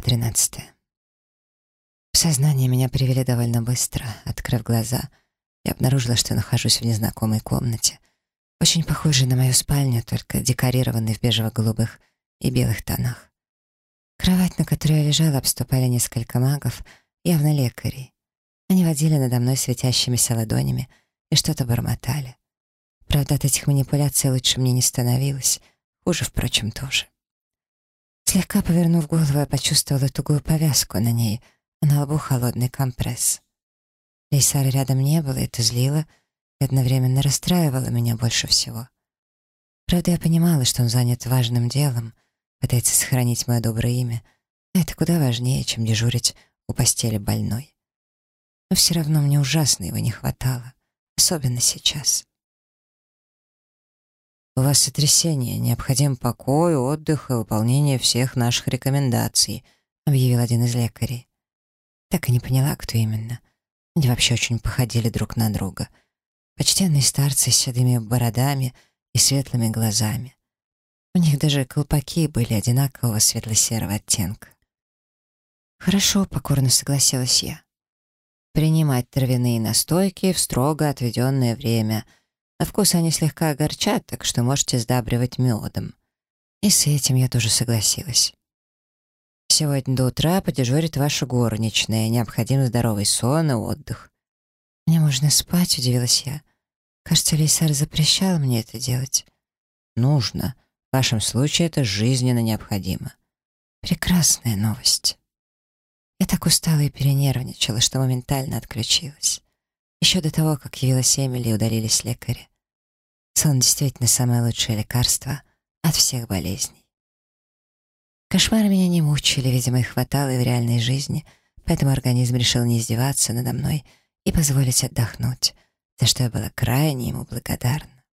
13. В сознание меня привели довольно быстро. Открыв глаза, я обнаружила, что нахожусь в незнакомой комнате, очень похожей на мою спальню, только декорированной в бежево-голубых и белых тонах. Кровать, на которой я лежала, обступали несколько магов, явно лекарей. Они водили надо мной светящимися ладонями и что-то бормотали. Правда, от этих манипуляций лучше мне не становилось, хуже, впрочем, тоже. Слегка повернув голову, я почувствовала тугую повязку на ней, а на лбу холодный компресс. Лейсара рядом не было, и это злило и одновременно расстраивало меня больше всего. Правда, я понимала, что он занят важным делом, пытается сохранить мое доброе имя, а это куда важнее, чем дежурить у постели больной. Но все равно мне ужасно его не хватало, особенно сейчас. «У вас сотрясение, необходим покой, отдых и выполнение всех наших рекомендаций», объявил один из лекарей. Так и не поняла, кто именно. Они вообще очень походили друг на друга. Почтенные старцы с седыми бородами и светлыми глазами. У них даже колпаки были одинакового светло-серого оттенка. «Хорошо», — покорно согласилась я. «Принимать травяные настойки в строго отведенное время. На вкус они слегка огорчат, так что можете сдабривать медом». И с этим я тоже согласилась. «Сегодня до утра подежурит ваша горничная. Необходим здоровый сон и отдых». «Мне можно спать», — удивилась я. «Кажется, Лейсар запрещал мне это делать». «Нужно. В вашем случае это жизненно необходимо». «Прекрасная новость». Я так устала и перенервничала, что моментально отключилась. Еще до того, как явилась Эмили и удалились лекари. Сон действительно самое лучшее лекарство от всех болезней. Кошмары меня не мучили, видимо, их хватало и в реальной жизни, поэтому организм решил не издеваться надо мной и позволить отдохнуть, за что я была крайне ему благодарна.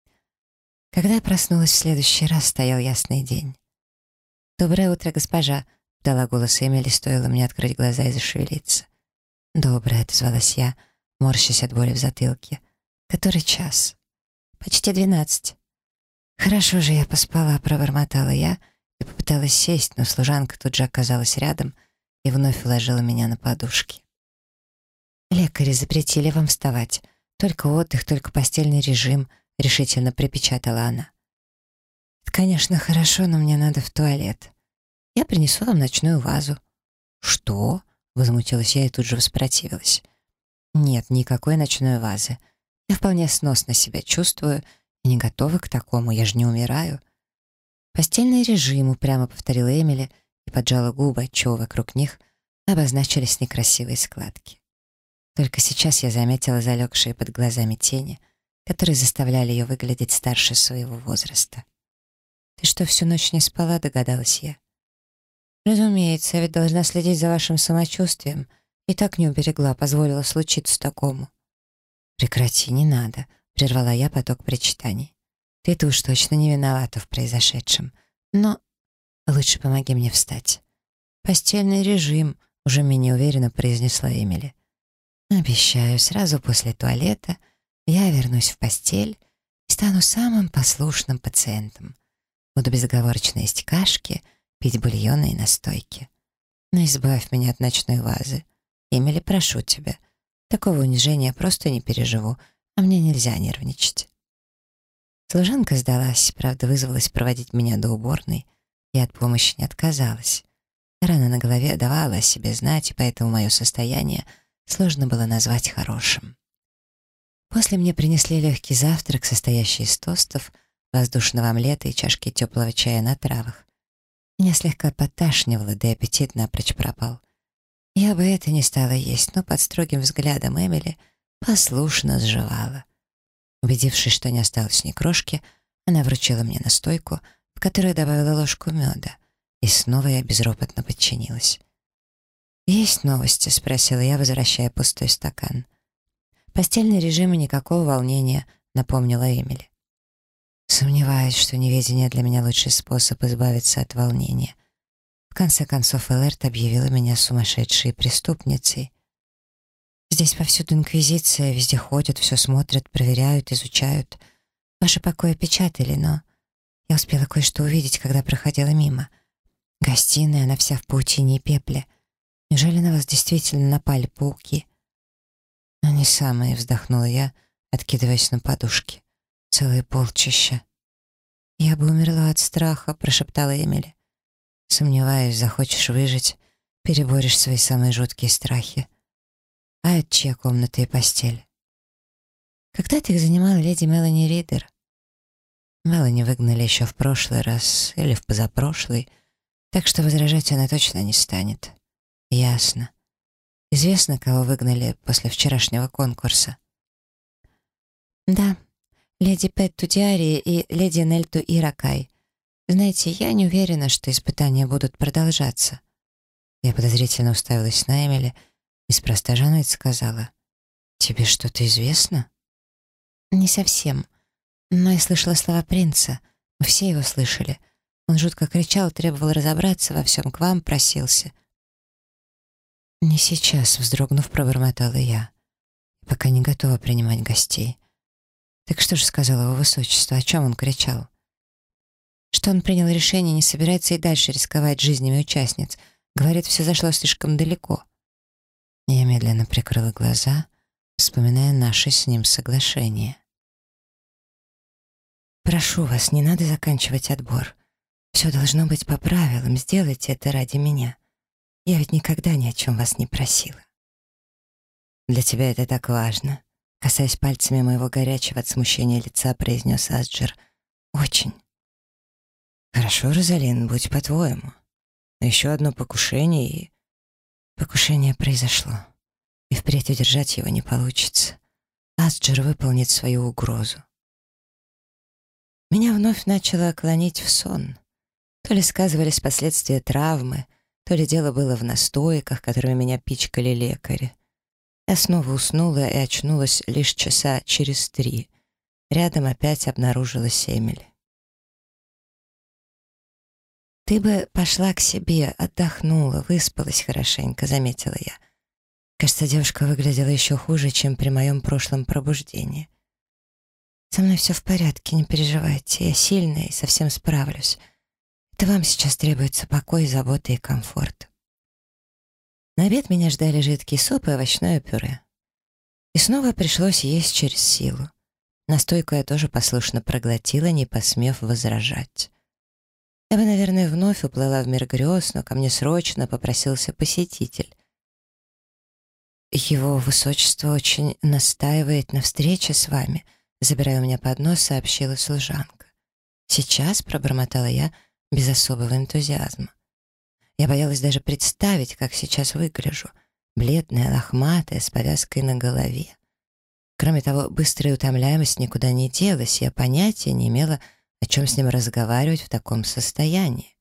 Когда я проснулась в следующий раз, стоял ясный день. «Доброе утро, госпожа», — дала голос Эмили, стоило мне открыть глаза и зашевелиться. «Доброе», — отозвалась я, морщась от боли в затылке. «Который час?» «Почти 12». «Хорошо же я поспала», — пробормотала я и попыталась сесть, но служанка тут же оказалась рядом и вновь уложила меня на подушки. «Лекари запретили вам вставать. Только отдых, только постельный режим», — решительно припечатала она. «Это, конечно, хорошо, но мне надо в туалет. Я принесу вам ночную вазу». «Что?» — возмутилась я и тут же воспротивилась. «Нет, никакой ночной вазы. Я вполне сносно себя чувствую и не готова к такому, я же не умираю». «Постельный режим», — упрямо повторила Эмили и поджала губы, отчего вокруг них обозначились некрасивые складки. Только сейчас я заметила залегшие под глазами тени, которые заставляли ее выглядеть старше своего возраста. «Ты что, всю ночь не спала?» — догадалась я. «Разумеется, я ведь должна следить за вашим самочувствием. И так не уберегла, позволила случиться такому». «Прекрати, не надо», — прервала я поток причитаний. «Ты-то уж точно не виновата в произошедшем. Но лучше помоги мне встать». «Постельный режим», — уже менее уверенно произнесла Эмили. «Обещаю, сразу после туалета я вернусь в постель и стану самым послушным пациентом. Буду безоговорочно есть кашки, пить бульоны и настойки. Но избавь меня от ночной вазы. Эмили, прошу тебя. Такого унижения просто не переживу, а мне нельзя нервничать». Служанка сдалась, правда, вызвалась проводить меня до уборной. Я от помощи не отказалась. Рана на голове давала о себе знать, и поэтому мое состояние сложно было назвать хорошим. После мне принесли легкий завтрак, состоящий из тостов, воздушного омлета и чашки теплого чая на травах. Меня слегка подташнивало, да и аппетит напрочь пропал. Я бы это не стала есть, но под строгим взглядом Эмили послушно сживала. Убедившись, что не осталось ни крошки, она вручила мне настойку, в которую добавила ложку меда, и снова я безропотно подчинилась. «Есть новости?» — спросила я, возвращая пустой стакан. «Постельный режим и никакого волнения», — напомнила Эмили. Сомневаюсь, что неведение для меня лучший способ избавиться от волнения. В конце концов, Элэрт объявила меня сумасшедшей преступницей. Здесь повсюду инквизиция, везде ходят, все смотрят, проверяют, изучают. Ваши покои опечатали, но я успела кое-что увидеть, когда проходила мимо. Гостиная, она вся в паутине и пепле. Неужели на вас действительно напали пауки? Они самые, вздохнула я, откидываясь на подушки. Целые полчища. Я бы умерла от страха, прошептала Эмили. Сомневаюсь, захочешь выжить, переборешь свои самые жуткие страхи. А это чья комната и постель? Когда-то их занимала леди Мелани Ридер. Мелани выгнали еще в прошлый раз или в позапрошлый, так что возражать она точно не станет. Ясно. Известно, кого выгнали после вчерашнего конкурса? Да, леди Петту Диари и леди Нельту Иракай. Знаете, я не уверена, что испытания будут продолжаться. Я подозрительно уставилась на Эмили и с простоженной сказала: «Тебе что-то известно?» «Не совсем. Но я слышала слова принца. Мы все его слышали. Он жутко кричал, требовал разобраться во всем, к вам просился». «Не сейчас», — вздрогнув, пробормотала я. «Пока не готова принимать гостей». «Так что же сказал его высочество? О чем он кричал?» «Что он принял решение, не собирается и дальше рисковать жизнями участниц. Говорит, все зашло слишком далеко». Я медленно прикрыла глаза, вспоминая наше с ним соглашение. «Прошу вас, не надо заканчивать отбор. Все должно быть по правилам, сделайте это ради меня. Я ведь никогда ни о чем вас не просила». «Для тебя это так важно», — касаясь пальцами моего горячего от смущения лица, произнес Асджер. «Очень». «Хорошо, Розалин, будь по-твоему. Но еще одно покушение и...» Покушение произошло, и впредь удержать его не получится. Асджер выполнит свою угрозу. Меня вновь начало клонить в сон. То ли сказывались последствия травмы, то ли дело было в настойках, которыми меня пичкали лекари. Я снова уснула и очнулась лишь часа через 3. Рядом опять обнаружилась Эмили. «Ты бы пошла к себе, отдохнула, выспалась хорошенько», — заметила я. Кажется, девушка выглядела еще хуже, чем при моем прошлом пробуждении. «Со мной все в порядке, не переживайте, я сильная и совсем справлюсь. Это вам сейчас требуется покой, забота и комфорт». На обед меня ждали жидкий суп и овощное пюре. И снова пришлось есть через силу. Настойку я тоже послушно проглотила, не посмев возражать. Я бы, наверное, вновь уплыла в мир грез, но ко мне срочно попросился посетитель. «Его высочество очень настаивает на встрече с вами», — забирая у меня поднос, сообщила служанка. «Сейчас», — пробормотала я без особого энтузиазма. Я боялась даже представить, как сейчас выгляжу. Бледная, лохматая, с повязкой на голове. Кроме того, быстрая утомляемость никуда не делась, я понятия не имела, о чем с ним разговаривать в таком состоянии.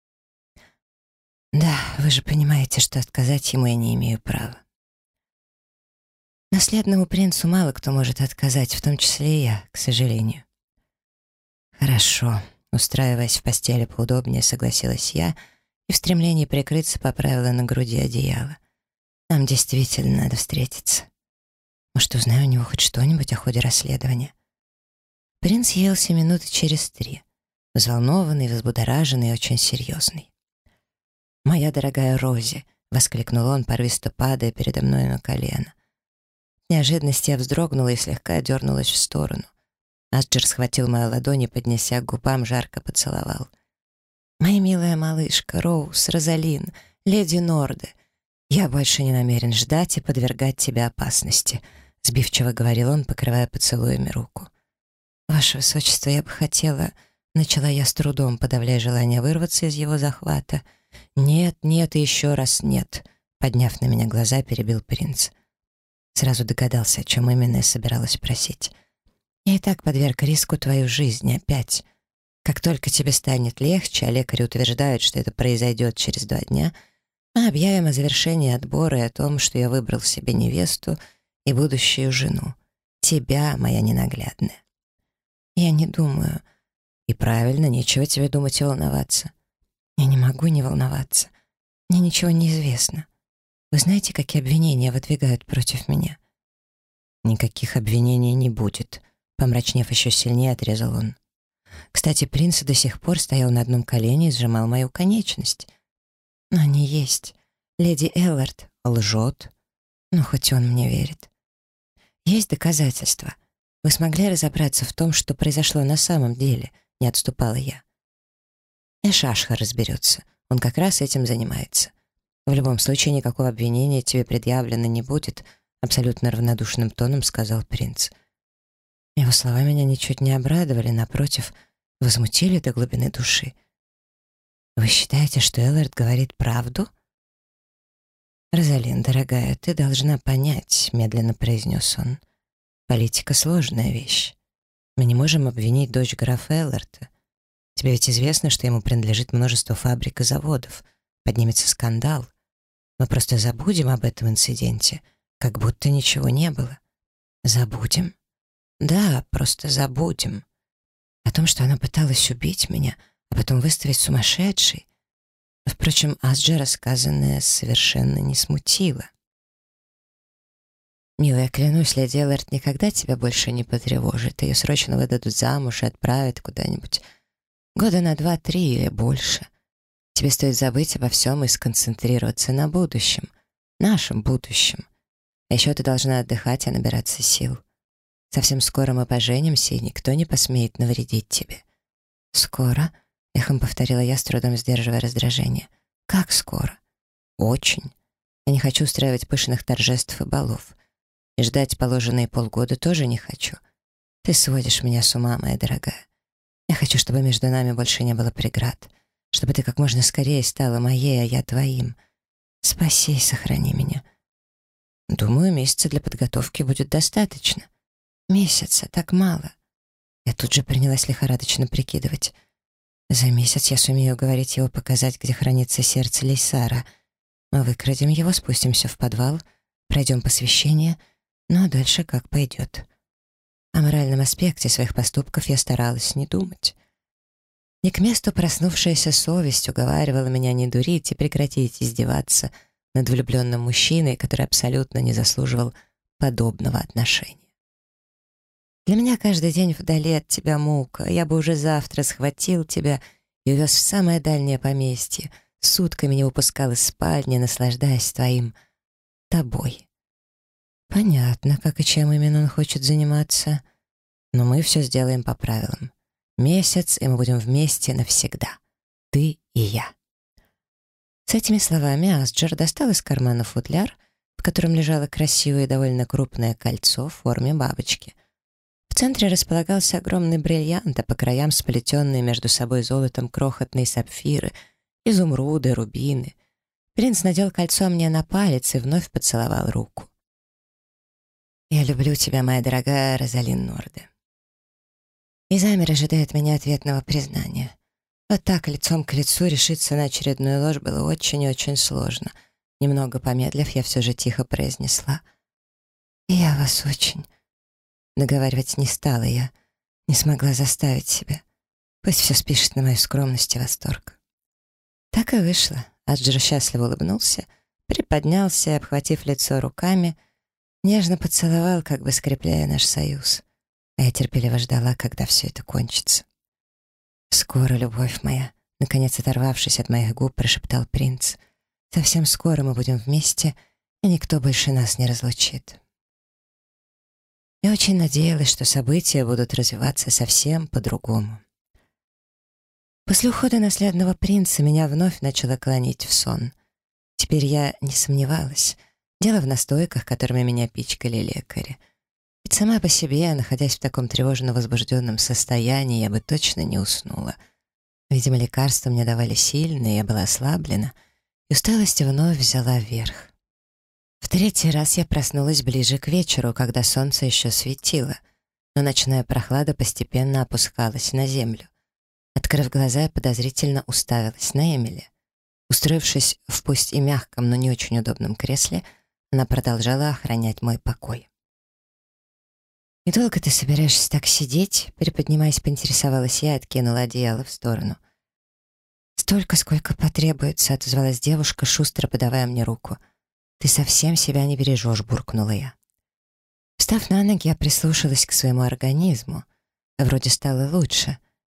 «Да, вы же понимаете, что отказать ему я не имею права». Наследному принцу мало кто может отказать, в том числе и я, к сожалению. «Хорошо», — устраиваясь в постели поудобнее, согласилась я и в стремлении прикрыться поправила на груди одеяло. «Нам действительно надо встретиться. Может, узнаю у него хоть что-нибудь о ходе расследования». Принц явился минуты через 3, взволнованный, взбудораженный и очень серьезный. «Моя дорогая Рози!» — воскликнул он, порывисто падая передо мной на колено. От неожиданности я вздрогнула и слегка дернулась в сторону. Асджер схватил мою ладонь и, поднеся к губам, жарко поцеловал. «Моя милая малышка, Роуз, Розалин, леди Норде, я больше не намерен ждать и подвергать тебя опасности», — сбивчиво говорил он, покрывая поцелуями руку. «Ваше высочество, я бы хотела...» — начала я с трудом, подавляя желание вырваться из его захвата. «Нет, нет и еще раз нет», — подняв на меня глаза, перебил принц. Сразу догадался, о чем именно я собиралась просить. «Я и так подверг риску твою жизнь опять. Как только тебе станет легче, а лекари утверждают, что это произойдет через 2 дня, мы объявим о завершении отбора и о том, что я выбрал себе невесту и будущую жену. Тебя, моя ненаглядная». «Я не думаю...» «И правильно, нечего тебе думать и волноваться». «Я не могу не волноваться. Мне ничего не известно. Вы знаете, какие обвинения выдвигают против меня?» «Никаких обвинений не будет», — помрачнев еще сильнее, отрезал он. Кстати, принц до сих пор стоял на одном колене и сжимал мою конечность. Но не есть. Леди Эллард лжет. Но хоть он мне верит. Есть доказательства. Вы смогли разобраться в том, что произошло на самом деле, не отступала я. Эшашха разберется. Он как раз этим занимается. В любом случае, никакого обвинения тебе предъявлено не будет, абсолютно равнодушным тоном сказал принц. Его слова меня ничуть не обрадовали, напротив, возмутили до глубины души. «Вы считаете, что Эллард говорит правду?» «Розалин, дорогая, ты должна понять», — медленно произнес он. «Политика — сложная вещь. Мы не можем обвинить дочь графа Элларда. Тебе ведь известно, что ему принадлежит множество фабрик и заводов. Поднимется скандал. Мы просто забудем об этом инциденте, как будто ничего не было. Забудем? Да, просто забудем. О том, что она пыталась убить меня, а потом выставить сумасшедшей. Впрочем, Асджа рассказанное совершенно не смутило. «Милая, клянусь, леди Эллард никогда тебя больше не потревожит. Ее срочно выдадут замуж и отправят куда-нибудь. Года на 2-3 или больше. Тебе стоит забыть обо всем и сконцентрироваться на будущем. Нашем будущем. А еще ты должна отдыхать и набираться сил. Совсем скоро мы поженимся, и никто не посмеет навредить тебе». «Скоро?» — эхом повторила я, с трудом сдерживая раздражение. «Как скоро?» «Очень. Я не хочу устраивать пышных торжеств и балов. И ждать положенные полгода тоже не хочу. Ты сводишь меня с ума, моя дорогая. Я хочу, чтобы между нами больше не было преград, чтобы ты как можно скорее стала моей, а я твоим. Спаси и сохрани меня». «Думаю, месяца для подготовки будет достаточно». «Месяца? Так мало». Я тут же принялась лихорадочно прикидывать. За месяц я сумею уговорить его показать, где хранится сердце Лейсара. Мы выкрадем его, спустимся в подвал, пройдем посвящение, ну а дальше как пойдет. О моральном аспекте своих поступков я старалась не думать. Не к месту проснувшаяся совесть уговаривала меня не дурить и прекратить издеваться над влюбленным мужчиной, который абсолютно не заслуживал подобного отношения. Для меня каждый день вдали от тебя мука. Я бы уже завтра схватил тебя и увез в самое дальнее поместье, сутками не выпускал из спальни, наслаждаясь тобой. Понятно, как и чем именно он хочет заниматься. Но мы все сделаем по правилам. Месяц, и мы будем вместе навсегда. Ты и я. С этими словами Асджер достал из кармана футляр, в котором лежало красивое и довольно крупное кольцо в форме бабочки. В центре располагался огромный бриллиант, а по краям сплетенные между собой золотом крохотные сапфиры, изумруды, рубины. Принц надел кольцо мне на палец и вновь поцеловал руку. «Я люблю тебя, моя дорогая Розалин Норде». И замер, ожидая от меня ответного признания. Вот так, лицом к лицу, решиться на очередную ложь было очень и очень сложно. Немного помедлив, я все же тихо произнесла: «Я вас очень...» Договаривать не стала я, не смогла заставить себя. Пусть все спишет на мою скромность и восторг. Так и вышло. Асджер счастливо улыбнулся, приподнялся и, обхватив лицо руками, нежно поцеловал, как бы скрепляя наш союз. А я терпеливо ждала, когда все это кончится. «Скоро, любовь моя», — наконец оторвавшись от моих губ, прошептал принц. «Совсем скоро мы будем вместе, и никто больше нас не разлучит». Я очень надеялась, что события будут развиваться совсем по-другому. После ухода наследного принца меня вновь начало клонить в сон. Теперь я не сомневалась. Дело в настойках, которыми меня пичкали лекари. Ведь сама по себе, находясь в таком тревожно-возбужденном состоянии, я бы точно не уснула. Видимо, лекарства мне давали сильные, я была ослаблена, и усталость вновь взяла верх. В третий раз я проснулась ближе к вечеру, когда солнце еще светило, но ночная прохлада постепенно опускалась на землю. Открыв глаза, я подозрительно уставилась на Эмили. Устроившись в пусть и мягком, но не очень удобном кресле, она продолжала охранять мой покой. «И долго ты собираешься так сидеть?» Приподнимаясь, поинтересовалась я и откинула одеяло в сторону. «Столько, сколько потребуется», — отозвалась девушка, шустро подавая мне руку. «Ты совсем себя не бережешь», — буркнула я. Встав на ноги, я прислушалась к своему организму. Вроде стало лучше.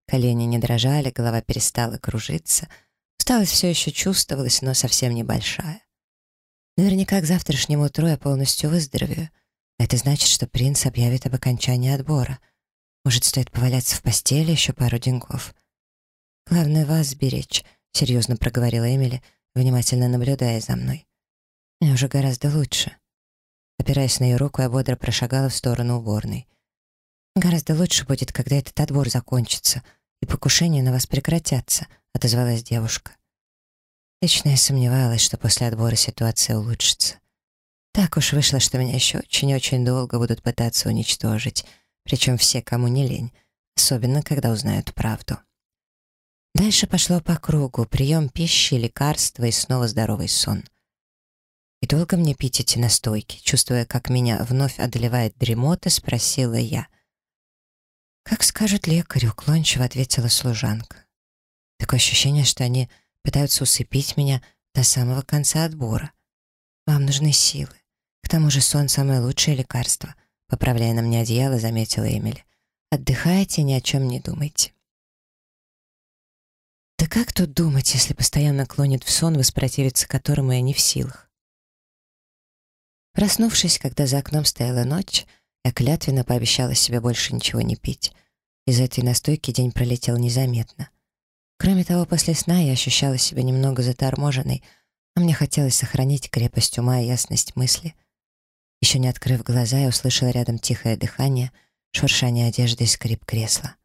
Колени не дрожали, голова перестала кружиться. Усталость все еще чувствовалась, но совсем небольшая. Наверняка к завтрашнему утру я полностью выздоровею. А это значит, что принц объявит об окончании отбора. Может, стоит поваляться в постели еще пару деньков. «Главное, вас сберечь», — серьезно проговорила Эмили, внимательно наблюдая за мной. «Мне уже гораздо лучше». Опираясь на ее руку, я бодро прошагала в сторону уборной. «Гораздо лучше будет, когда этот отбор закончится, и покушения на вас прекратятся», — отозвалась девушка. Лично я сомневалась, что после отбора ситуация улучшится. Так уж вышло, что меня еще очень-очень долго будут пытаться уничтожить, причем все, кому не лень, особенно когда узнают правду. Дальше пошло по кругу: прием пищи, лекарства и снова здоровый сон. «И долго мне пить эти настойки?» Чувствуя, как меня вновь одолевает дремота, спросила я. «Как скажет лекарь», — уклончиво ответила служанка. «Такое ощущение, что они пытаются усыпить меня до самого конца отбора. Вам нужны силы. К тому же сон — самое лучшее лекарство», — поправляя на мне одеяло, заметила Эмили. «Отдыхайте, ни о чем не думайте». Да как тут думать, если постоянно клонит в сон, воспротивиться которому я не в силах? Проснувшись, когда за окном стояла ночь, я клятвенно пообещала себе больше ничего не пить. Из этой настойки день пролетел незаметно. Кроме того, после сна я ощущала себя немного заторможенной, а мне хотелось сохранить крепость ума и ясность мысли. Еще не открыв глаза, я услышала рядом тихое дыхание, шуршание одежды и скрип кресла.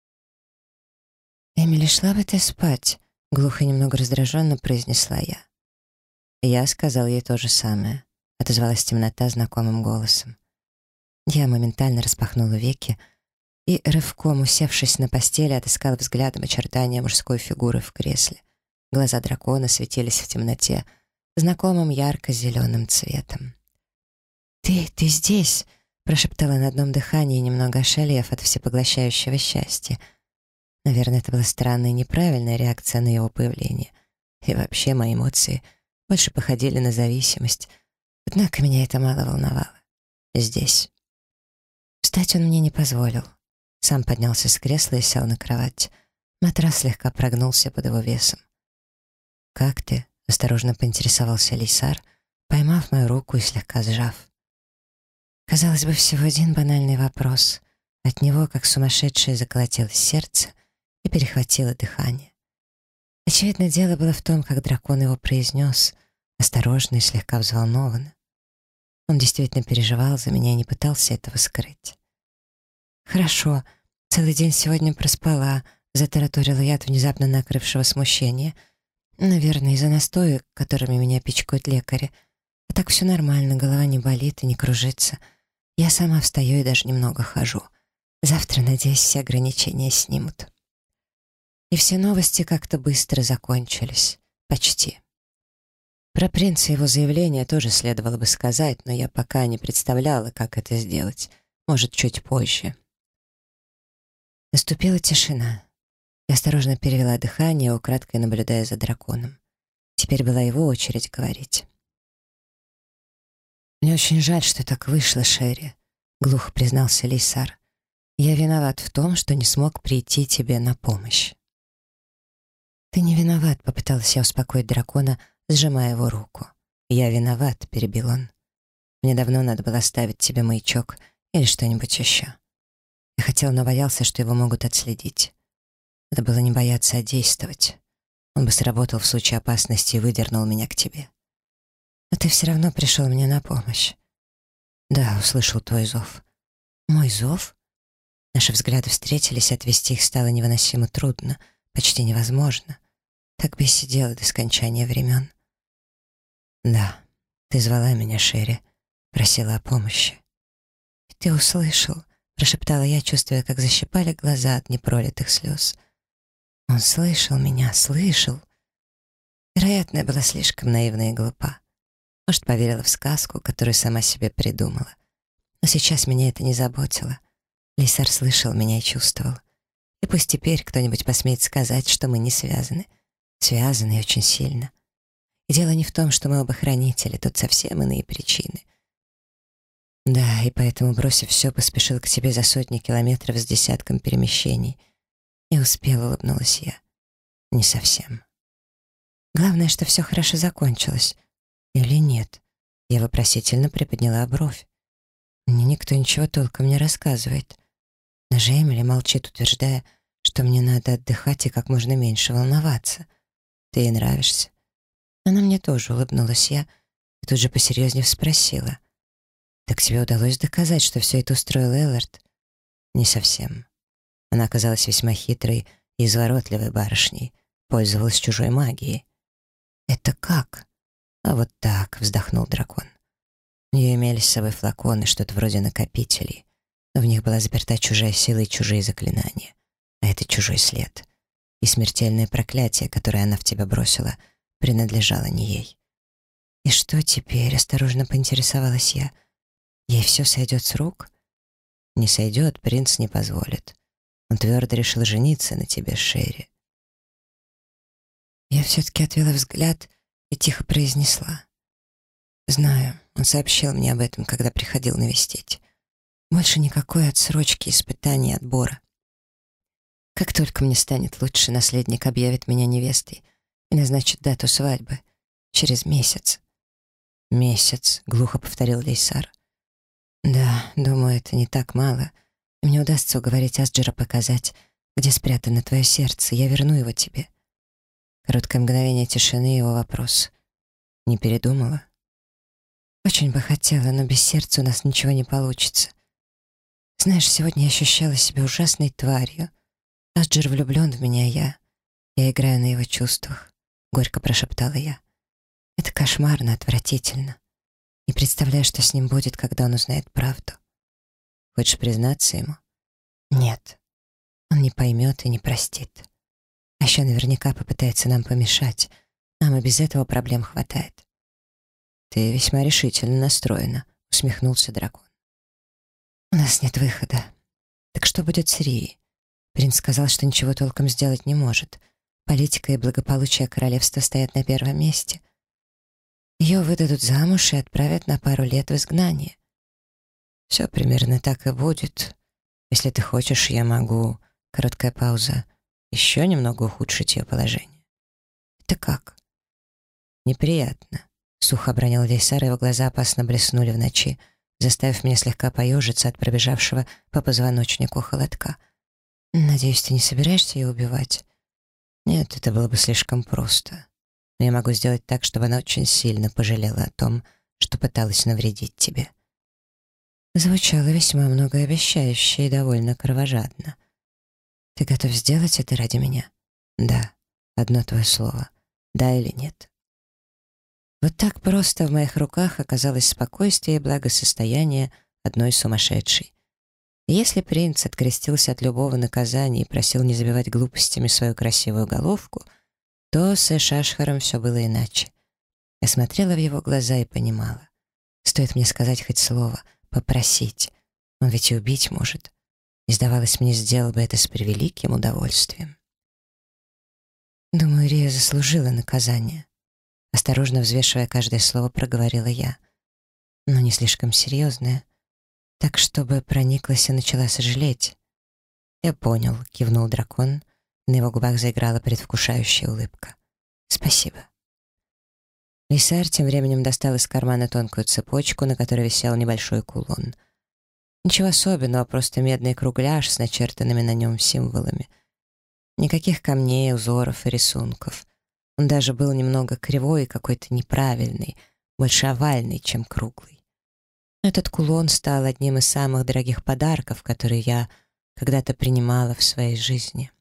«Эмили, шла бы ты спать», — глухо и немного раздраженно произнесла я. Я сказал ей то же самое. Отозвалась темнота знакомым голосом. Я моментально распахнула веки и, рывком усевшись на постели, отыскала взглядом очертания мужской фигуры в кресле. Глаза дракона светились в темноте знакомым ярко-зеленым цветом. Ты здесь!» — прошептала на одном дыхании, немного ошалев от всепоглощающего счастья. Наверное, это была странная и неправильная реакция на его появление. И вообще мои эмоции больше походили на зависимость. Однако меня это мало волновало. Здесь. Встать он мне не позволил. Сам поднялся с кресла и сел на кровать. Матрас слегка прогнулся под его весом. «Как ты?» — осторожно поинтересовался Лейсар, поймав мою руку и слегка сжав. Казалось бы, всего один банальный вопрос. От него, как сумасшедшее, заколотилось сердце и перехватило дыхание. Очевидно, дело было в том, как дракон его произнес, осторожно и слегка взволнованно. Он действительно переживал за меня и не пытался этого скрыть. «Хорошо, целый день сегодня проспала», — затараторила я от внезапно накрывшего смущения. «Наверное, из-за настоек, которыми меня пичкают лекари. А так все нормально, голова не болит и не кружится. Я сама встаю и даже немного хожу. Завтра, надеюсь, все ограничения снимут». И все новости как-то быстро закончились. Почти. Про принца и его заявление тоже следовало бы сказать, но я пока не представляла, как это сделать. Может, чуть позже. Наступила тишина. Я осторожно перевела дыхание, украдкой наблюдая за драконом. Теперь была его очередь говорить. «Мне очень жаль, что так вышло, Шерри», — глухо признался Лейсар. «Я виноват в том, что не смог прийти тебе на помощь». «Ты не виноват», — попыталась я успокоить дракона, сжимая его руку. «Я виноват», — перебил он. «Мне давно надо было ставить тебе маячок или что-нибудь еще. Я хотел, но боялся, что его могут отследить. Надо было не бояться, а действовать. Он бы сработал в случае опасности и выдернул меня к тебе. Но ты все равно пришел мне на помощь». «Да, услышал твой зов». «Мой зов?» Наши взгляды встретились, отвести их стало невыносимо трудно, почти невозможно. Так бы и сидела до скончания времен. «Да, ты звала меня, Шерри, просила о помощи». «И ты услышал», — прошептала я, чувствуя, как защипали глаза от непролитых слез. Он слышал меня, слышал. Вероятно, я была слишком наивна и глупа. Может, поверила в сказку, которую сама себе придумала. Но сейчас меня это не заботило. Лейсар слышал меня и чувствовал. И пусть теперь кто-нибудь посмеет сказать, что мы не связаны. Связаны и очень сильно. И дело не в том, что мы оба хранители, тут совсем иные причины. Да, и поэтому, бросив все, поспешил к тебе за сотни километров с десятком перемещений. «Не успела», — улыбнулась я. «Не совсем». «Главное, что все хорошо закончилось. Или нет?» Я вопросительно приподняла бровь. «Мне никто ничего толком не рассказывает. Даже Эмили молчит, утверждая, что мне надо отдыхать и как можно меньше волноваться. Ты ей нравишься». Она мне тоже улыбнулась я и тут же посерьезнее спросила. «Так тебе удалось доказать, что все это устроил Эллард?» «Не совсем. Она оказалась весьма хитрой и изворотливой барышней, пользовалась чужой магией». «Это как?» «А вот так», — вздохнул дракон. У нее имелись с собой флаконы, что-то вроде накопителей, но в них была заперта чужая сила и чужие заклинания. А это чужой след. И смертельное проклятие, которое она в тебя бросила, принадлежало не ей. «И что теперь?» — осторожно поинтересовалась я. «Ей все сойдет с рук?» «Не сойдет, принц не позволит. Он твердо решил жениться на тебе, Шерри». Я все-таки отвела взгляд и тихо произнесла. «Знаю, он сообщил мне об этом, когда приходил навестить. Больше никакой отсрочки, испытаний, отбора. Как только мне станет лучше, наследник объявит меня невестой и назначит дату свадьбы через месяц». «Месяц», — глухо повторил Лейсар. «Да, думаю, это не так мало. И мне удастся уговорить Асджера показать, где спрятано твое сердце. Я верну его тебе». Короткое мгновение тишины, его вопрос. «Не передумала?» «Очень бы хотела, но без сердца у нас ничего не получится. Знаешь, сегодня я ощущала себя ужасной тварью. Асджер влюблен в меня, а я играю на его чувствах», — горько прошептала я. «Это кошмарно, отвратительно. Не представляю, что с ним будет, когда он узнает правду». «Хочешь признаться ему?» «Нет, он не поймет и не простит. А еще наверняка попытается нам помешать. Нам и без этого проблем хватает». «Ты весьма решительно настроена», — усмехнулся дракон. «У нас нет выхода. Так что будет с Рией? Принц сказал, что ничего толком сделать не может. Политика и благополучие королевства стоят на первом месте. Ее выдадут замуж и отправят на пару лет в изгнание. Все примерно так и будет. Если ты хочешь, я могу...» Короткая пауза. «Еще немного ухудшить ее положение». «Это как?» «Неприятно», — сухо обронил Лейсар, его глаза опасно блеснули в ночи, заставив меня слегка поежиться от пробежавшего по позвоночнику холодка. «Надеюсь, ты не собираешься ее убивать?» «Нет, это было бы слишком просто. Но я могу сделать так, чтобы она очень сильно пожалела о том, что пыталась навредить тебе». Звучало весьма многообещающе и довольно кровожадно. «Ты готов сделать это ради меня?» «Да. Одно твое слово. Да или нет?» Вот так просто в моих руках оказалось спокойствие и благосостояние одной сумасшедшей. И если принц открестился от любого наказания и просил не забивать глупостями свою красивую головку, то с Эшашхаром все было иначе. Я смотрела в его глаза и понимала. Стоит мне сказать хоть слово, попросить. Он ведь и убить может. И, сдавалось мне, сделал бы это с превеликим удовольствием. Думаю, Рия заслужила наказание. Осторожно взвешивая каждое слово, проговорила я. Но не слишком серьезное. Так, чтобы прониклась и начала сожалеть. «Я понял», — кивнул дракон. На его губах заиграла предвкушающая улыбка. «Спасибо». Лисар тем временем достал из кармана тонкую цепочку, на которой висел небольшой кулон. Ничего особенного, просто медный кругляш с начертанными на нем символами. Никаких камней, узоров и рисунков. Он даже был немного кривой и какой-то неправильный, больше овальный, чем круглый. Этот кулон стал одним из самых дорогих подарков, которые я когда-то принимала в своей жизни.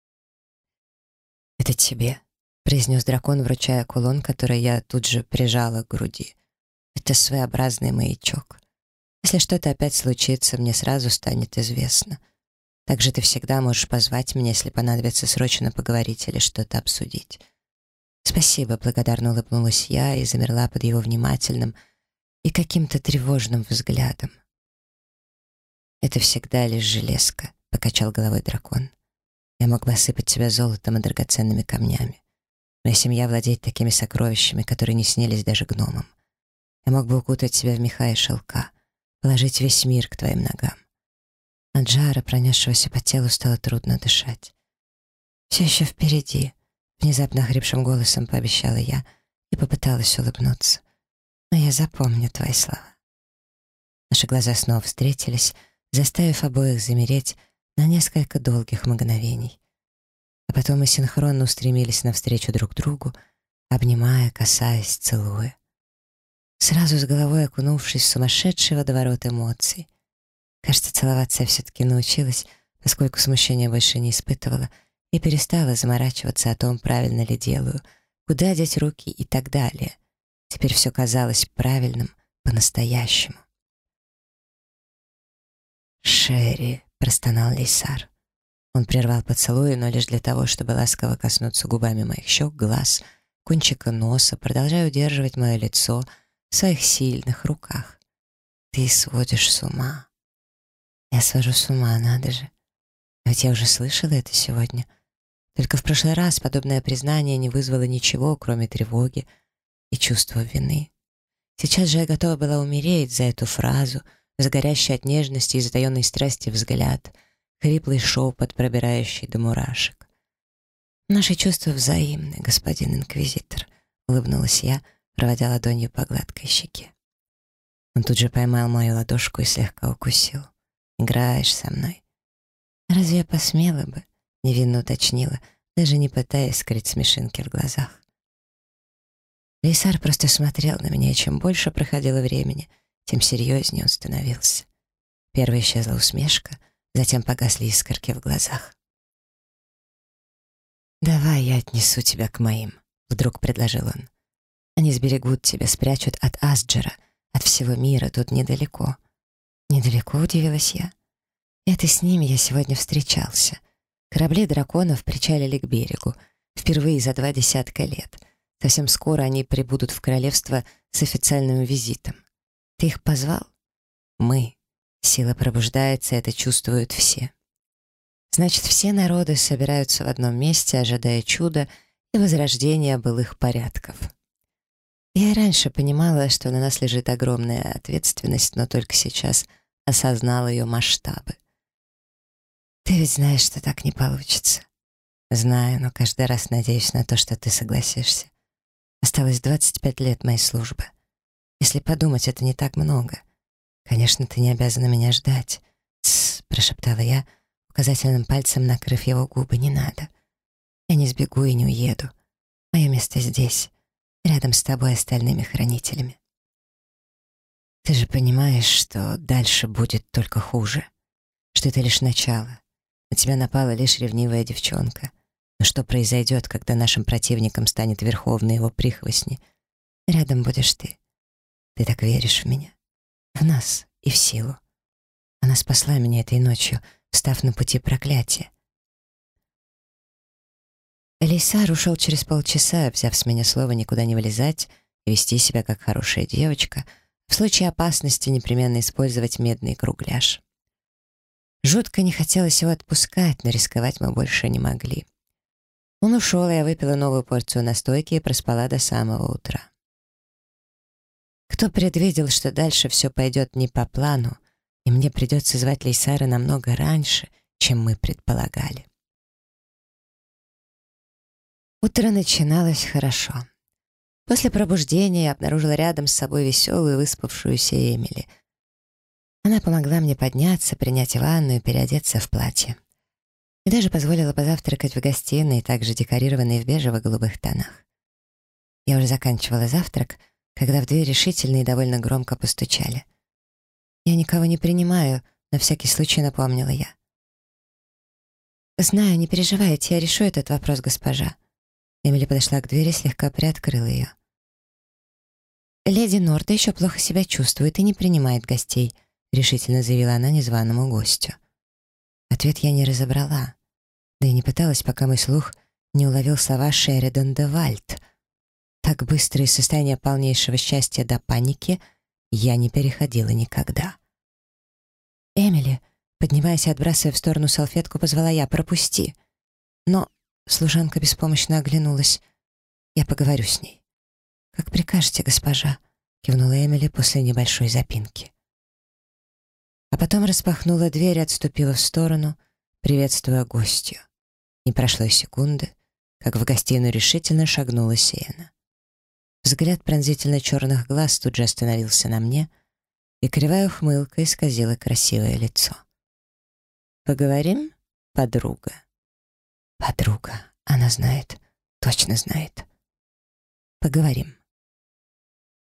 «Это тебе», — произнес дракон, вручая кулон, который я тут же прижала к груди. «Это своеобразный маячок. Если что-то опять случится, мне сразу станет известно. Также ты всегда можешь позвать меня, если понадобится срочно поговорить или что-то обсудить». «Спасибо», — благодарно улыбнулась я и замерла под его внимательным и каким-то тревожным взглядом. «Это всегда лишь железка», — покачал головой дракон. «Я мог бы осыпать тебя золотом и драгоценными камнями. Моя семья владеет такими сокровищами, которые не снились даже гномам. Я мог бы укутать тебя в меха и шелка, положить весь мир к твоим ногам». От жара, пронесшегося по телу, стало трудно дышать. Все еще впереди», — внезапно хрипшим голосом пообещала я и попыталась улыбнуться. «Но я запомню твои слова». Наши глаза снова встретились, заставив обоих замереть на несколько долгих мгновений. А потом мы синхронно устремились навстречу друг другу, обнимая, касаясь, целуя. Сразу с головой окунувшись в сумасшедший водоворот эмоций. Кажется, целоваться я все-таки научилась, поскольку смущения больше не испытывала и перестала заморачиваться о том, правильно ли делаю, куда деть руки и так далее. Теперь все казалось правильным по-настоящему. «Шерри», — простонал Лейсар. Он прервал поцелуй, но лишь для того, чтобы ласково коснуться губами моих щек, глаз, кончика носа, продолжая удерживать мое лицо в своих сильных руках. «Ты сводишь с ума». Я свожу с ума, надо же. Ведь я уже слышала это сегодня. Только в прошлый раз подобное признание не вызвало ничего, кроме тревоги и чувства вины. Сейчас же я готова была умереть за эту фразу, за горящий от нежности и затаенной страсти взгляд, хриплый шепот, пробирающий до мурашек. «Наши чувства взаимны, господин инквизитор», — улыбнулась я, проводя ладонью по гладкой щеке. Он тут же поймал мою ладошку и слегка укусил. «Играешь со мной». «Разве я посмела бы?» — невинно уточнила, даже не пытаясь скрыть смешинки в глазах. Лейсар просто смотрел на меня, и чем больше проходило времени, тем серьезнее он становился. Первой исчезла усмешка, затем погасли искорки в глазах. «Давай я отнесу тебя к моим», — вдруг предложил он. «Они сберегут тебя, спрячут от Асджера, от всего мира, тут недалеко». «Недалеко?» — удивилась я. «Это с ними я сегодня встречался. Корабли драконов причалили к берегу. Впервые за 20 лет. Совсем скоро они прибудут в королевство с официальным визитом. Ты их позвал?» «Мы». Сила пробуждается, это чувствуют все. Значит, все народы собираются в одном месте, ожидая чуда и возрождения былых порядков. Я и раньше понимала, что на нас лежит огромная ответственность, но только сейчас осознала ее масштабы. «Ты ведь знаешь, что так не получится». «Знаю, но каждый раз надеюсь на то, что ты согласишься. Осталось 25 лет моей службы. Если подумать, это не так много. Конечно, ты не обязана меня ждать». «Тссс», — прошептала я, указательным пальцем накрыв его губы. «Не надо. Я не сбегу и не уеду. Мое место здесь, рядом с тобой и остальными хранителями. Ты же понимаешь, что дальше будет только хуже, что это лишь начало. На тебя напала лишь ревнивая девчонка. Но что произойдет, когда нашим противником станет верховный его прихвостни? Рядом будешь ты. Ты так веришь в меня, в нас и в силу. Она спасла меня этой ночью, встав на пути проклятия». Лейсар ушел через полчаса, взяв с меня слово никуда не вылезать и вести себя как хорошая девочка, в случае опасности непременно использовать медный кругляш. Жутко не хотелось его отпускать, но рисковать мы больше не могли. Он ушел, а я выпила новую порцию настойки и проспала до самого утра. Кто предвидел, что дальше все пойдет не по плану, и мне придется звать Лейсара намного раньше, чем мы предполагали. Утро начиналось хорошо. После пробуждения я обнаружила рядом с собой веселую выспавшуюся Эмили. Она помогла мне подняться, принять ванну и переодеться в платье. И даже позволила позавтракать в гостиной, также декорированной в бежево-голубых тонах. Я уже заканчивала завтрак, когда в дверь решительно и довольно громко постучали. «Я никого не принимаю», — на всякий случай напомнила я. «Знаю, не переживайте, я решу этот вопрос, госпожа». Эмили подошла к двери и слегка приоткрыла ее. «Леди Норта еще плохо себя чувствует и не принимает гостей», — решительно заявила она незваному гостю. Ответ я не разобрала, да и не пыталась, пока мой слух не уловил слова Шеридан де Вальд. Так быстро из состояния полнейшего счастья до паники я не переходила никогда. «Эмили», поднимаясь и отбрасывая в сторону салфетку, позвала я: «Пропусти». Но служанка беспомощно оглянулась. «Я поговорю с ней». «Как прикажете, госпожа», — кивнула Эмили после небольшой запинки. А потом распахнула дверь и отступила в сторону, приветствуя гостью. Не прошло и секунды, как в гостиную решительно шагнула Сиена. Взгляд пронзительно черных глаз тут же остановился на мне, и кривая ухмылка исказила красивое лицо. «Поговорим, подруга?» «Подруга, она знает, точно знает. Поговорим».